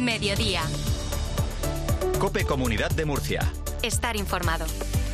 Mediodía. COPE Comunidad de Murcia. Estar informado.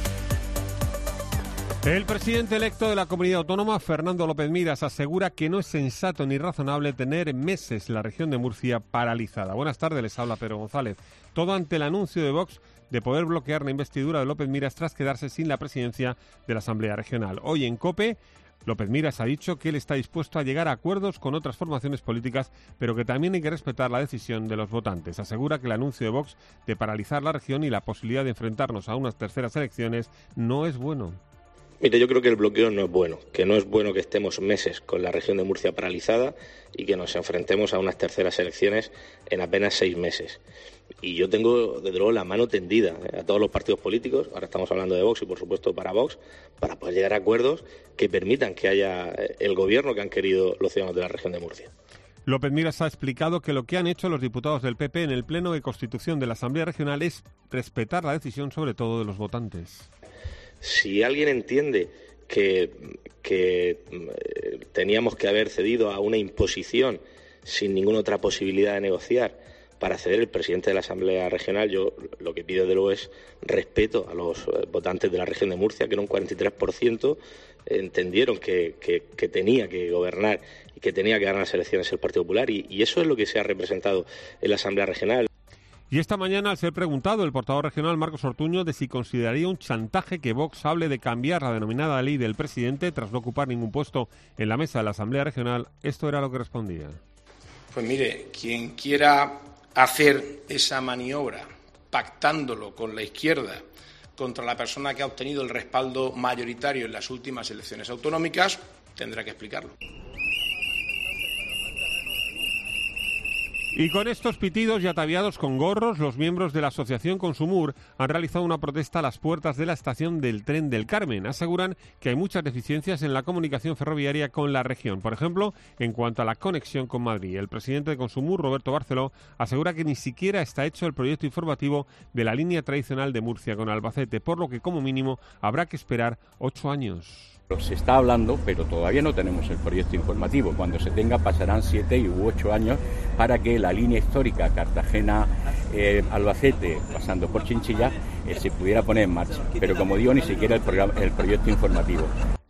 El presidente electo de la comunidad autónoma, Fernando López Miras, asegura que no es sensato ni razonable tener meses la región de Murcia paralizada. Buenas tardes, les habla Pedro González. Todo ante el anuncio de Vox de poder bloquear la investidura de López Miras tras quedarse sin la presidencia de la Asamblea Regional. Hoy en COPE, López Miras ha dicho que él está dispuesto a llegar a acuerdos con otras formaciones políticas, pero que también hay que respetar la decisión de los votantes. Asegura que el anuncio de Vox de paralizar la región y la posibilidad de enfrentarnos a unas terceras elecciones no es bueno. Mire, yo creo que el bloqueo no es bueno, que no es bueno que estemos meses con la región de Murcia paralizada y que nos enfrentemos a unas terceras elecciones en apenas 6 meses. Y yo tengo, desde luego, la mano tendida a todos los partidos políticos, ahora estamos hablando de Vox y, por supuesto, para Vox, para poder llegar a acuerdos que permitan que haya el gobierno que han querido los ciudadanos de la región de Murcia. López Miras ha explicado que lo que han hecho los diputados del PP en el Pleno de Constitución de la Asamblea Regional es respetar la decisión, sobre todo, de los votantes. Si alguien entiende que teníamos que haber cedido a una imposición sin ninguna otra posibilidad de negociar para ceder el presidente de la Asamblea Regional, yo lo que pido de luego es respeto a los votantes de la región de Murcia, que en un 43% entendieron que tenía que gobernar y que tenía que ganar las elecciones el Partido Popular, y eso es lo que se ha representado en la Asamblea Regional. Y esta mañana, al ser preguntado el portavoz regional Marcos Ortuño de si consideraría un chantaje que Vox hable de cambiar la denominada ley del presidente tras no ocupar ningún puesto en la mesa de la Asamblea Regional, esto era lo que respondía. Pues mire, quien quiera hacer esa maniobra pactándolo con la izquierda contra la persona que ha obtenido el respaldo mayoritario en las últimas elecciones autonómicas, tendrá que explicarlo. Y con estos pitidos y ataviados con gorros, los miembros de la asociación Consumur han realizado una protesta a las puertas de la estación del Tren del Carmen. Aseguran que hay muchas deficiencias en la comunicación ferroviaria con la región, por ejemplo, en cuanto a la conexión con Madrid. El presidente de Consumur, Roberto Barceló, asegura que ni siquiera está hecho el proyecto informativo de la línea tradicional de Murcia con Albacete, por lo que como mínimo habrá que esperar 8 años. Se está hablando, pero todavía no tenemos el proyecto informativo. Cuando se tenga pasarán 7 u 8 años para que la línea histórica Cartagena-Albacete, pasando por Chinchilla, se pudiera poner en marcha. Pero como digo, ni siquiera el proyecto informativo.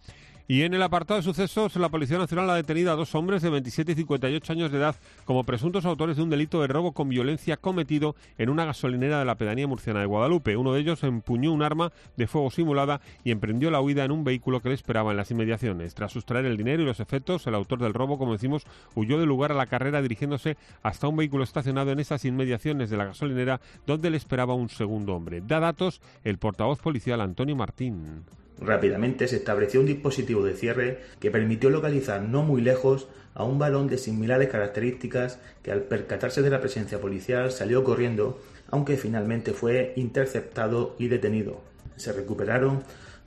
Y en el apartado de sucesos, la Policía Nacional ha detenido a 2 hombres de 27 y 58 años de edad como presuntos autores de un delito de robo con violencia cometido en una gasolinera de la pedanía murciana de Guadalupe. Uno de ellos empuñó un arma de fuego simulada y emprendió la huida en un vehículo que le esperaba en las inmediaciones. Tras sustraer el dinero y los efectos, el autor del robo, como decimos, huyó del lugar a la carrera dirigiéndose hasta un vehículo estacionado en esas inmediaciones de la gasolinera donde le esperaba un segundo hombre. Da datos el portavoz policial Antonio Martín. Rápidamente se estableció un dispositivo de cierre que permitió localizar no muy lejos a un varón de similares características que al percatarse de la presencia policial salió corriendo, aunque finalmente fue interceptado y detenido. Se recuperaron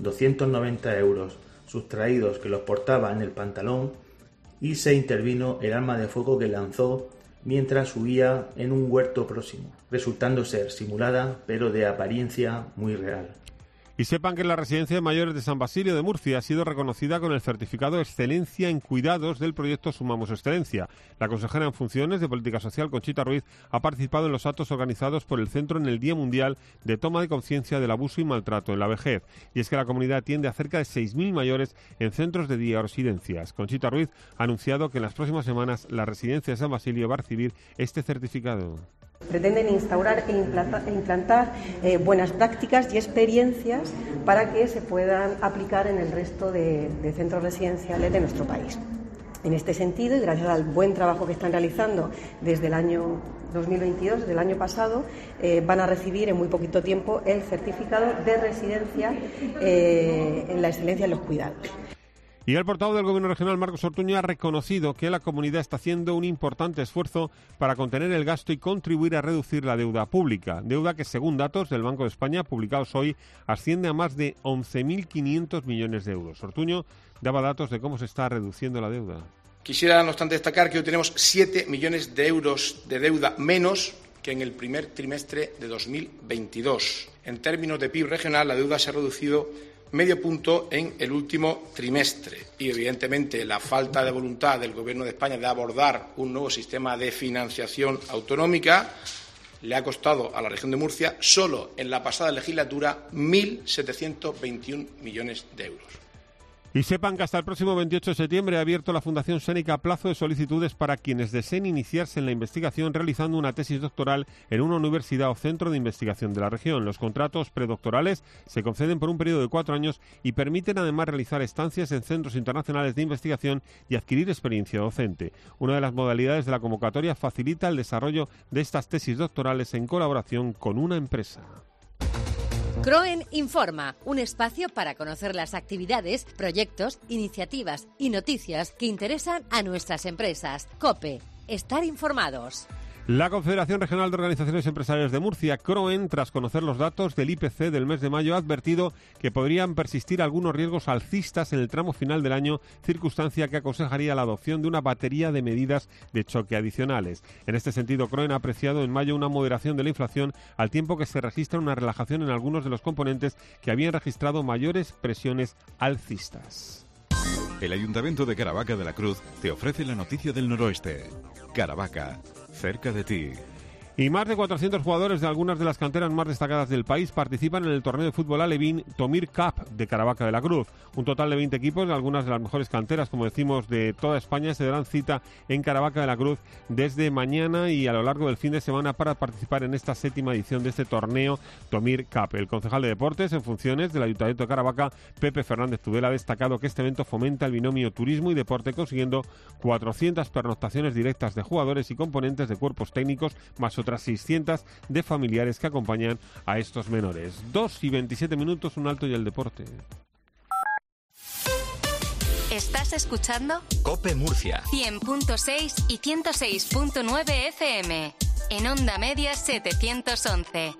290 euros sustraídos que los portaba en el pantalón y se intervino el arma de fuego que lanzó mientras huía en un huerto próximo, resultando ser simulada pero de apariencia muy real. Y sepan que la residencia de mayores de San Basilio de Murcia ha sido reconocida con el certificado de Excelencia en Cuidados del proyecto Sumamos Excelencia. La consejera en funciones de Política Social, Conchita Ruiz, ha participado en los actos organizados por el Centro en el Día Mundial de Toma de Conciencia del Abuso y Maltrato en la Vejez. Y es que la comunidad atiende a cerca de 6.000 mayores en centros de día o residencias. Conchita Ruiz ha anunciado que en las próximas semanas la residencia de San Basilio va a recibir este certificado. Pretenden instaurar e implantar buenas prácticas y experiencias para que se puedan aplicar en el resto de centros residenciales de nuestro país. En este sentido, y gracias al buen trabajo que están realizando desde el año 2022, desde el año pasado, van a recibir en muy poquito tiempo el certificado de residencia en la excelencia en los cuidados. Y el portavoz del Gobierno regional, Marcos Ortuño, ha reconocido que la comunidad está haciendo un importante esfuerzo para contener el gasto y contribuir a reducir la deuda pública. Deuda que, según datos del Banco de España publicados hoy, asciende a más de 11.500 millones de euros. Ortuño daba datos de cómo se está reduciendo la deuda. Quisiera, no obstante, destacar que hoy tenemos 7 millones de euros de deuda menos que en el primer trimestre de 2022. En términos de PIB regional, la deuda se ha reducido medio punto en el último trimestre. Y, evidentemente, la falta de voluntad del Gobierno de España de abordar un nuevo sistema de financiación autonómica le ha costado a la región de Murcia, solo en la pasada legislatura, 1.721 millones de euros. Y sepan que hasta el próximo 28 de septiembre ha abierto la Fundación Sénica plazo de solicitudes para quienes deseen iniciarse en la investigación realizando una tesis doctoral en una universidad o centro de investigación de la región. Los contratos predoctorales se conceden por un periodo de 4 años y permiten además realizar estancias en centros internacionales de investigación y adquirir experiencia docente. Una de las modalidades de la convocatoria facilita el desarrollo de estas tesis doctorales en colaboración con una empresa. CROEN Informa, un espacio para conocer las actividades, proyectos, iniciativas y noticias que interesan a nuestras empresas. COPE, estar informados. La Confederación Regional de Organizaciones Empresariales de Murcia, CROEN, tras conocer los datos del IPC del mes de mayo, ha advertido que podrían persistir algunos riesgos alcistas en el tramo final del año, circunstancia que aconsejaría la adopción de una batería de medidas de choque adicionales. En este sentido, CROEN ha apreciado en mayo una moderación de la inflación, al tiempo que se registra una relajación en algunos de los componentes que habían registrado mayores presiones alcistas. El Ayuntamiento de Caravaca de la Cruz te ofrece la noticia del noroeste. Caravaca, cerca de ti. Y más de 400 jugadores de algunas de las canteras más destacadas del país participan en el torneo de fútbol alevín Tomir Cup de Caravaca de la Cruz. Un total de 20 equipos de algunas de las mejores canteras, como decimos, de toda España se darán cita en Caravaca de la Cruz desde mañana y a lo largo del fin de semana para participar en esta 7ª edición de este torneo Tomir Cup. El concejal de Deportes en funciones del Ayuntamiento de Caravaca, Pepe Fernández Tudela, ha destacado que este evento fomenta el binomio turismo y deporte, consiguiendo 400 pernoctaciones directas de jugadores y componentes de cuerpos técnicos, más otras 600 de familiares que acompañan a estos menores. 2:27, un alto y el deporte. ¿Estás escuchando? COPE Murcia 100.6 y 106.9 FM. En onda media 711.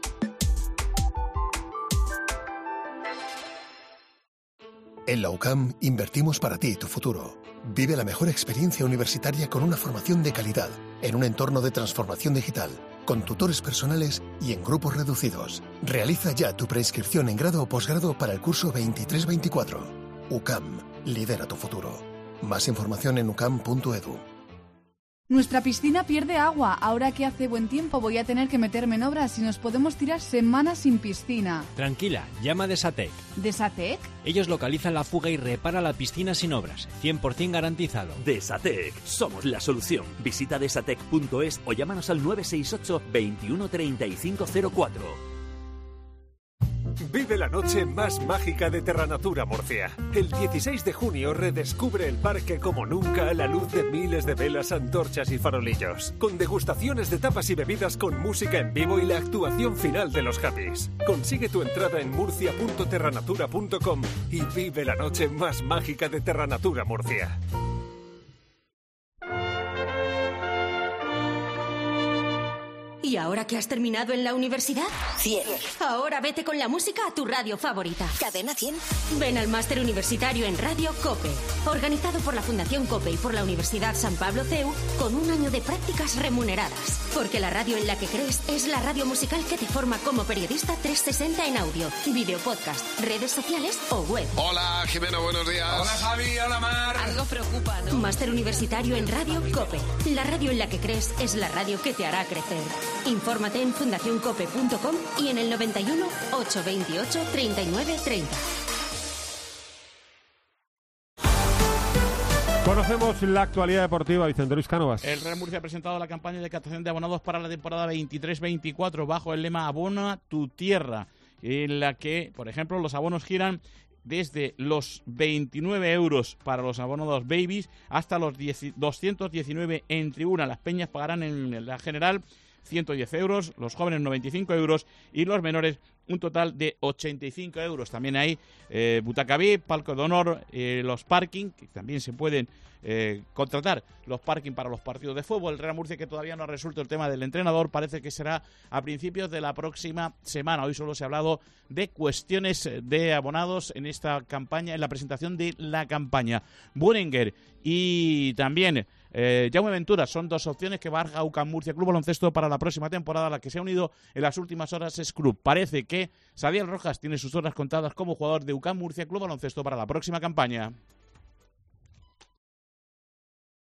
En la UCAM invertimos para ti y tu futuro. Vive la mejor experiencia universitaria con una formación de calidad, en un entorno de transformación digital, con tutores personales y en grupos reducidos. Realiza ya tu preinscripción en grado o posgrado para el curso 23-24. UCAM, lidera tu futuro. Más información en ucam.edu. Nuestra piscina pierde agua. Ahora que hace buen tiempo voy a tener que meterme en obras y nos podemos tirar semanas sin piscina. Tranquila, llama a Desatec. ¿Desatec? Ellos localizan la fuga y reparan la piscina sin obras. 100% garantizado. Desatec, somos la solución. Visita desatec.es o llámanos al 968 21 35 04. Vive la noche más mágica de Terranatura Murcia. El 16 de junio redescubre el parque como nunca a la luz de miles de velas, antorchas y farolillos. Con degustaciones de tapas y bebidas con música en vivo y la actuación final de los Happys. Consigue tu entrada en murcia.terranatura.com y vive la noche más mágica de Terranatura Murcia. ¿Y ahora que has terminado en la universidad? 100. Ahora vete con la música a tu radio favorita. Cadena 100. Ven al máster universitario en Radio COPE, organizado por la Fundación COPE y por la Universidad San Pablo CEU, con un año de prácticas remuneradas. Porque la radio en la que crees es la radio musical que te forma como periodista 360 en audio, video podcast, redes sociales o web. Hola, Jimena, buenos días. Hola, Javi, hola, Mar. Algo preocupa, ¿no? Máster universitario en Radio COPE. La radio en la que crees es la radio que te hará crecer. Infórmate en fundacioncope.com y en el 91 828 39 30. Conocemos la actualidad deportiva, Vicente Luis Cánovas. El Real Murcia ha presentado la campaña de captación de abonados para la temporada 23-24 bajo el lema Abona tu tierra, en la que, por ejemplo, los abonos giran desde los 29 euros para los abonados babies hasta los 219 en tribuna. Las peñas pagarán en la general 110 euros, los jóvenes 95 euros y los menores un total de 85 euros. También hay butaca VIP, palco de honor, los parking, que también se pueden contratar los parking para los partidos de fútbol. El Real Murcia, que todavía no ha resuelto el tema del entrenador, parece que será a principios de la próxima semana. Hoy solo se ha hablado de cuestiones de abonados en esta campaña, en la presentación de la campaña. Buninger y también Jaume Ventura, son dos opciones que barja UCAM Murcia Club Baloncesto para la próxima temporada. La que se ha unido en las últimas horas es Club. Parece que Sadiel Rojas tiene sus horas contadas como jugador de UCAM Murcia Club Baloncesto para la próxima campaña.